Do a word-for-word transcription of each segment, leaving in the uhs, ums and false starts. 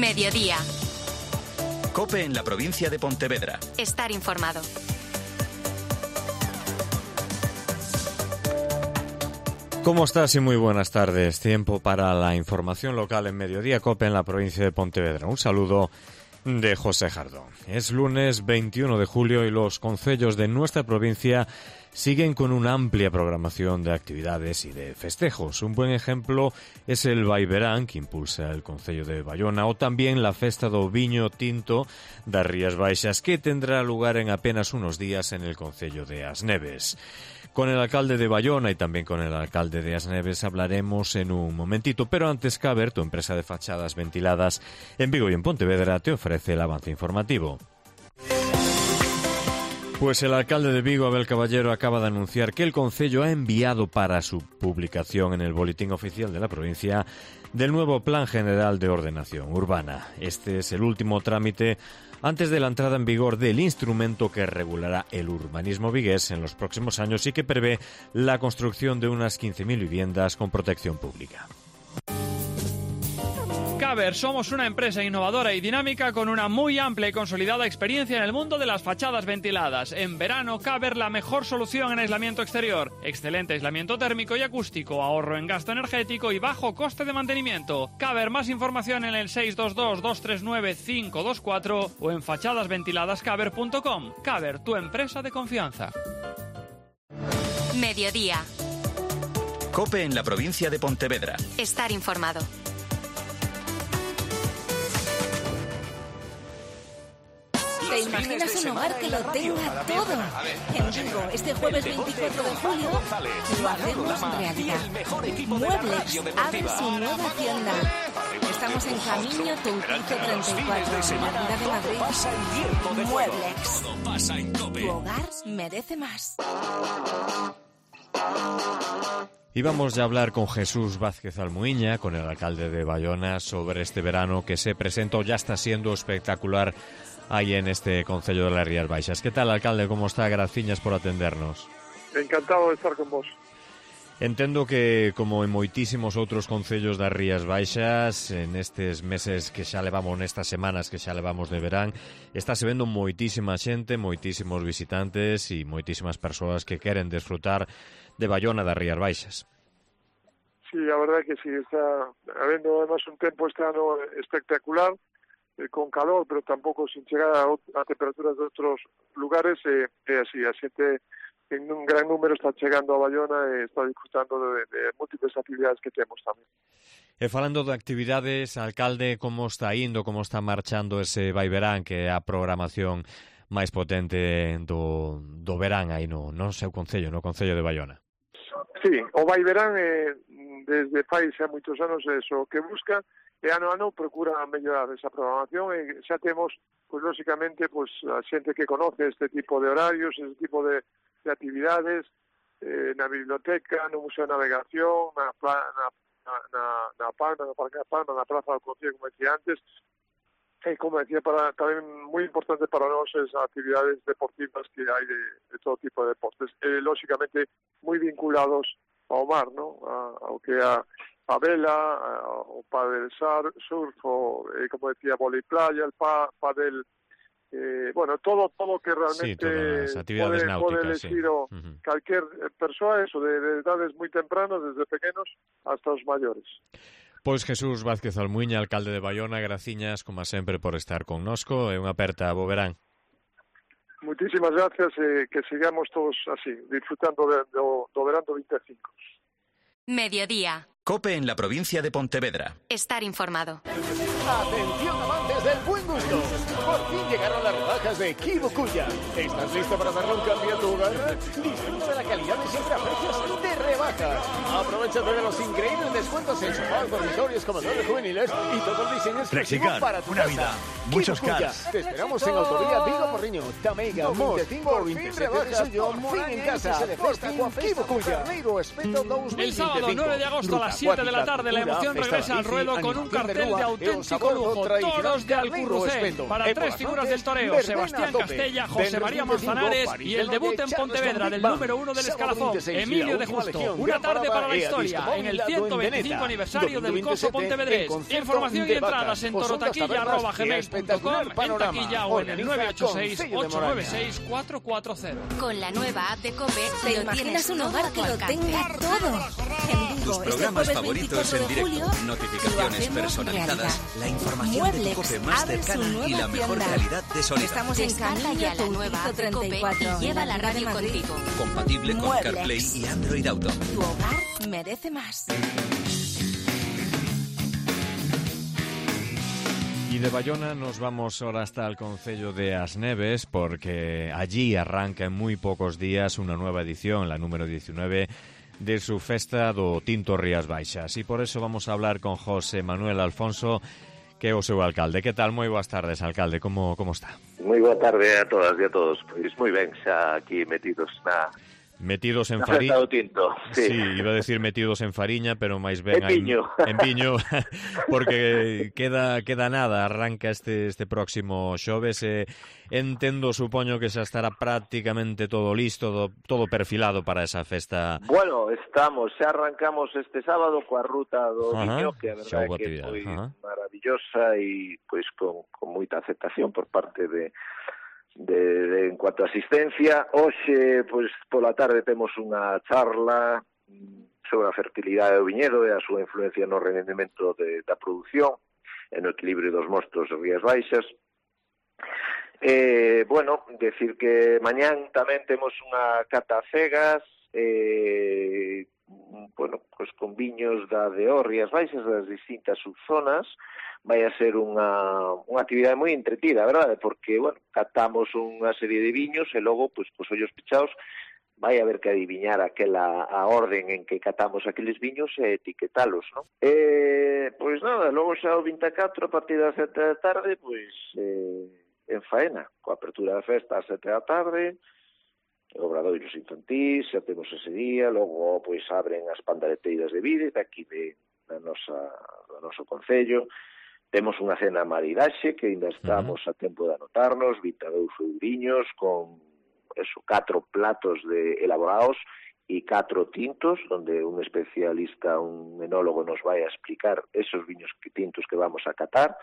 Mediodía. COPE en la provincia de Pontevedra. Estar informado. ¿Cómo estás? Y muy buenas tardes. Tiempo para la información local en Mediodía COPE en la provincia de Pontevedra. Un saludo de José Jardón. Es lunes veintiuno de julio y los concellos de nuestra provincia siguen con una amplia programación de actividades y de festejos. Un buen ejemplo es el Vaiverán, que impulsa el Concello de Bayona, o también la Festa do Viño Tinto das Rías Baixas, que tendrá lugar en apenas unos días en el Concello de As Neves. Con el alcalde de Bayona y también con el alcalde de As Neves hablaremos en un momentito, pero antes Caber, tu empresa de fachadas ventiladas en Vigo y en Pontevedra, te ofrece el avance informativo. Pues el alcalde de Vigo, Abel Caballero, acaba de anunciar que el concello ha enviado para su publicación en el Boletín Oficial de la provincia del nuevo Plan General de Ordenación Urbana. Este es el último trámite antes de la entrada en vigor del instrumento que regulará el urbanismo vigués en los próximos años y que prevé la construcción de unas quince mil viviendas con protección pública. Caber, somos una empresa innovadora y dinámica con una muy amplia y consolidada experiencia en el mundo de las fachadas ventiladas. En verano, Caber, la mejor solución en aislamiento exterior. Excelente aislamiento térmico y acústico, ahorro en gasto energético y bajo coste de mantenimiento. Caber, más información en el seis dos dos, dos tres nueve, cinco dos cuatro o en fachadas ventiladas caber punto com. Caber, tu empresa de confianza. Mediodía. COPE en la provincia de Pontevedra. Estar informado. ¿Te imaginas un hogar que lo tenga todo? En Vigo, este jueves veinticuatro de julio, lo hacemos realidad. Muebles abre su nueva tienda. Estamos en Camino Teucrito treinta y cuatro, en la Ciudad de Madrid. Mueblex. Tu hogar merece más. Y vamos ya a hablar con Jesús Vázquez Almuiña, con el alcalde de Bayona, sobre este verano que se presenta o ya está siendo espectacular ahí en este Concello de las Rías Baixas. ¿Qué tal, alcalde? ¿Cómo está? Graciñas por atendernos. Encantado de estar con vos. Entendo que, como en moitísimos outros concellos das Rías Baixas, en estes meses que xa levamos, nestas semanas que xa levamos de verán, estáse vendo moitísima xente, moitísimos visitantes e moitísimas persoas que queren desfrutar de Bayona das Rías Baixas. Sí, a verdade que sí, está habendo además un tempo este ano espectacular, eh, con calor, pero tampouco sin chegar a, a temperaturas de outros lugares, e eh, así, a xente en un gran número está chegando a Bayona e está disfrutando de, de múltiples actividades que temos tamén. E falando de actividades, alcalde, como está indo, como está marchando ese Vaiverán, que é a programación máis potente do, do verán aí no, no seu concello, no concello de Bayona? Sí, o Vaiverán eh, desde fai xa moitos anos eso que busca, e ano a ano procura mellorar esa programación, e xa temos, pois, lóxicamente, pois, a xente que conoce este tipo de horarios, este tipo de de actividades, eh, na biblioteca, no Museo de Navegación, na, na, na, na Palma, no Parque da Palma, na Praza do Concello, como decía antes, e como decía, para, tamén moi importante para nós as actividades deportivas que hai de, de todo tipo de deportes, eh, lóxicamente moi vinculados ao mar, ¿no? A, ao que a, a vela, a, o pádel surf, o, eh, como decía, vóley playa, el pa, pádel. Eh, bueno, todo todo que realmente sí, actividades pode, náuticas, pode elegir sí. o Uh-huh. calquer persoa, eso, de, de edades moi tempranas, desde pequenos hasta os maiores. Pois Jesús Vázquez Almuiña, alcalde de Bayona, graciñas, como sempre, por estar connosco, e unha aperta bo verán. Muchísimas gracias, e eh, que sigamos todos así, disfrutando de, do, do verán do veinticinco. Mediodía. COPE en la provincia de Pontevedra. Estar informado. Atención, amantes del buen gusto. Por fin llegaron las rebajas de Kibukuya. ¿Estás listo para darle un cambio a tu hogar? Disfruta de la calidad de siempre a precios de rebaja. Aprovechate de los increíbles descuentos en sofás, dormitorios, comedores juveniles y todo el diseño exclusivo Flexicar, para tu una casa. vida, muchos Kibukuya. cars. Te esperamos en Autovía Vigo Porriño, Tameiga, Montecinco o veintisiete de suyo, por fin en casa. Por fin Kibukuya. El sábado nueve de agosto a las siete de la tarde, la emoción regresa al ruedo con un cartel de auténtico lujo. Toros de Alcurrucé. Para tres figuras del toreo: Sebastián Castella, José María Manzanares y el debut en Pontevedra del número uno del escalafón, Emilio de Justo. Una tarde para la historia en el ciento veinticinco aniversario del Coso Pontevedrés. Información y entradas en torotaquilla arroba gmail punto com, en taquilla o en el nueve ocho seis, ocho nueve seis, cuatro cuatro cero. Con la nueva app de COPE, ¿Te imaginas un hogar que lo tenga todo? En Tus Vigo, este programas jueves favoritos veinticuatro en de directo, julio, notificaciones lo hacemos personalizadas, realidad. la información de tu Mueblex COPE más abre su cercana y nueva la mejor tienda. calidad de sonido. Estamos en Descarga camino ya a la tu nueva app de treinta y COPE cuatro, y lleva en la Avenida radio de Madrid. contigo. Compatible con Mueblex. CarPlay y Android Auto. Tu hogar merece más. Y de Bayona nos vamos ahora hasta el concello de As Neves, porque allí arranca en muy pocos días una nueva edición, la número diecinueve, de su festa do Tinto Rías Baixas. E por eso vamos a hablar con José Manuel Alfonso, que é o seu alcalde. Que tal? Moi boas tardes, alcalde. Como, como está? Moi boa tarde a todas e a todos. Pois moi ben, xa aquí metidos na... Metidos en na fariña. festa do tinto. Sí. Sí, iba a decir metidos en fariña, pero máis ben En viño. en viño, porque queda queda nada, arranca este este próximo xoves e entendo, supoño que xa estará prácticamente todo listo, todo, todo perfilado para esa festa. Bueno, estamos, xa arrancamos este sábado coa ruta do Ajá, viño, que a xa verdade houbo que actividade, foi ajá. maravillosa e pois con, con moita aceptación por parte de De, de, en cuanto a asistencia. Hoxe, pois, pola tarde temos unha charla sobre a fertilidade do viñedo e a súa influencia no rendemento de, da produción e no equilibrio dos mostos de Rías Baixas. Eh, bueno, decir que mañán tamén temos unha cata cegas, eh, bueno, pois con viños da de O Rías Baixas, das distintas subzonas. Vai a ser unha, unha actividade moi entretida, verdade? Porque, bueno, catamos unha serie de viños e logo, pois, cos ollos pechados, vai haber que adiviñar aquela a orden en que catamos aqueles viños e etiquetalos, non? E, pois nada, logo xa o vinte e catro, a partir das sete da tarde, pois, eh, en faena, coa apertura da festa ás sete da tarde, obradoiros infantís, xa temos ese día, logo, pois, abren as pandareteiras de vide, daqui de, da nosa, do noso concello. Temos unha cena maridaxe que ainda estamos uh-huh. a tempo de anotarnos, vinte e dous viños con eso, catro platos de elaborados e catro tintos, onde un especialista, un enólogo nos vai a explicar esos viños que, tintos que vamos a catar.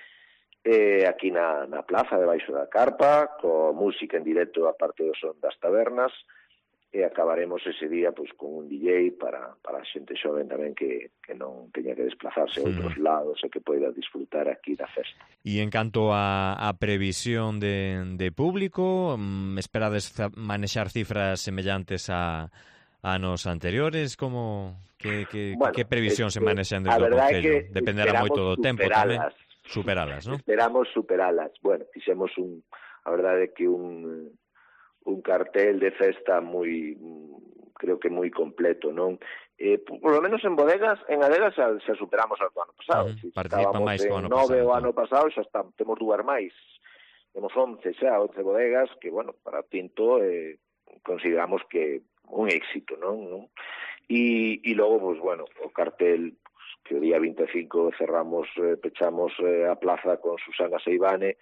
Eh, aquí na, na plaza debaixo da carpa, co música en directo a parte do son das tabernas, e acabaremos ese día pois con un D J para, para a xente xoven tamén que, que non teña que desplazarse a outros mm. lados e que poida disfrutar aquí da festa. E en canto a, a previsión de, de público, esperades manexar cifras semellantes a anos anteriores? Como que, que, bueno, que previsión es se manexan desde o Concello? Dependerá moito do tempo tamén. Superalas, non? Esperamos superalas. Bueno, fixemos un, a verdade é que un un cartel de festa moi, creo que moi completo, non? Eh, por lo menos en bodegas, en adegas xa, xa superamos ao ano pasado. Uh-huh. Participa máis o ano nove pasado. o ano pasado, xa está, temos dúas máis. Temos once xa, once bodegas, que, bueno, para tinto eh, consideramos que un éxito, non? non? E, e logo, pues, bueno, o cartel, pues, que o día vinte e cinco cerramos, eh, pechamos eh, a plaza con Susana Seivane,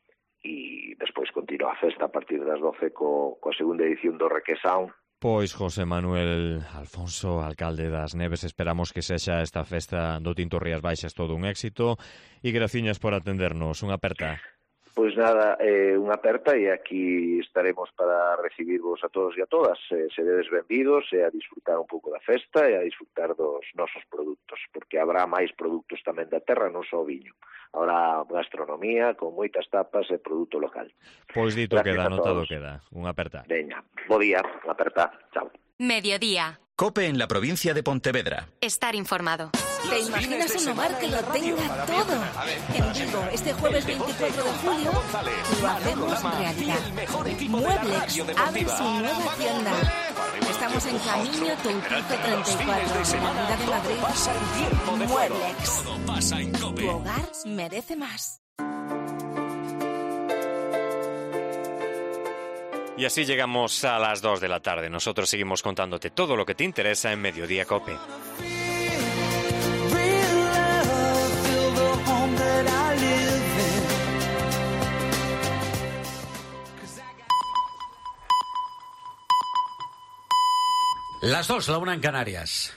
e despois continua a festa a partir das doce co, coa segunda edición do Requesón. Pois José Manuel Alfonso, alcalde das Neves, esperamos que sexa esta festa do Tinto Rías Baixas todo un éxito e graciñas por atendernos. Unha aperta. Pois nada, eh, unha aperta e aquí estaremos para recibirvos a todos e a todas. Eh, seredes benvidos e a disfrutar un pouco da festa e a disfrutar dos nosos produtos, porque habrá máis produtos tamén da terra, non só viño. Habrá gastronomía con moitas tapas e produto local. Pois dito Gracias queda, anotado todos. queda. Unha aperta. Veña, bo día, unha aperta. Chao. Mediodía. COPE en la provincia de Pontevedra. Estar informado. ¿Te imaginas un hogar que lo tenga todo? En Vigo, este jueves veinticuatro de julio, lo hacemos realidad. Mueblex abre su nueva tienda. Estamos en Camino Toutito treinta y cuatro, en la Avenida de Madrid. Mueblex. Tu hogar merece más. Y así llegamos a las dos de la tarde. Nosotros seguimos contándote todo lo que te interesa en Mediodía COPE. Las dos, la una en Canarias.